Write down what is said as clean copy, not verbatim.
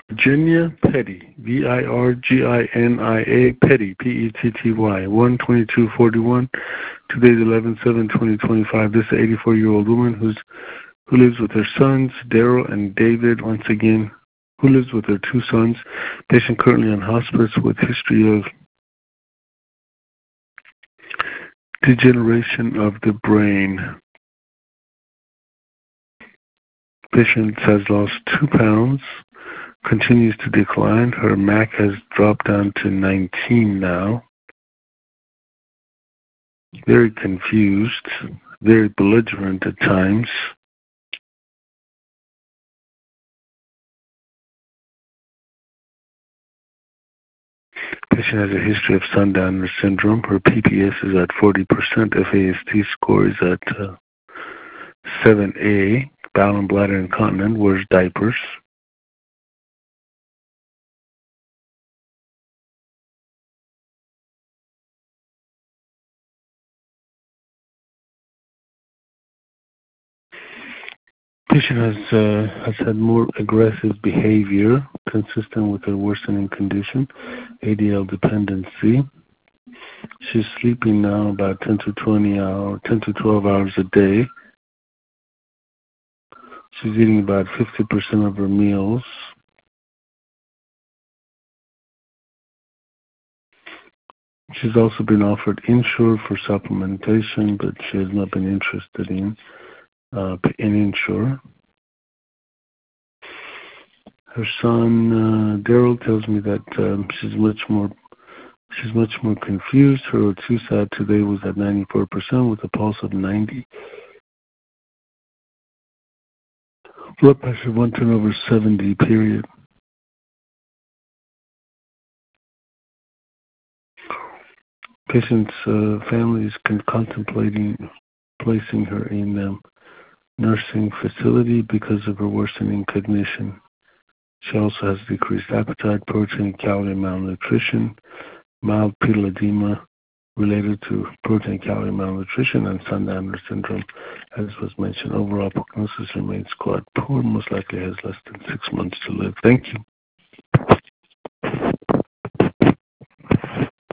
Virginia Petty, Virginia, Petty, Petty, 12241. Today's 11/7/2025. This is an 84-year-old woman who lives with her sons, Daryl and David, once again, who lives with her two sons. Patient currently on hospice with history of degeneration of the brain. Patient has lost 2 pounds, continues to decline. Her MAC has dropped down to 19 now. Very confused, very belligerent at times. Patient has a history of Sundowner syndrome. Her PPS is at 40%. FAST score is at 7A. Bowel and bladder incontinent. Wears diapers. Patient has had more aggressive behavior consistent with her worsening condition, ADL dependency. She's sleeping now about 10 to 12 hours a day. She's eating about 50% of her meals. She's also been offered Insure for supplementation, but she has not been interested in Insure. Her son Daryl tells me that she's much more confused. Her TSAT today was at 94% with a pulse of 90. Blood pressure 110/70, period. Patient's family is contemplating placing her in a nursing facility because of her worsening cognition. She also has decreased appetite, protein and calorie malnutrition, mild pedal edema related to protein and calorie malnutrition, and Sundowner syndrome, as was mentioned. Overall prognosis remains quite poor, most likely has less than 6 months to live. Thank you.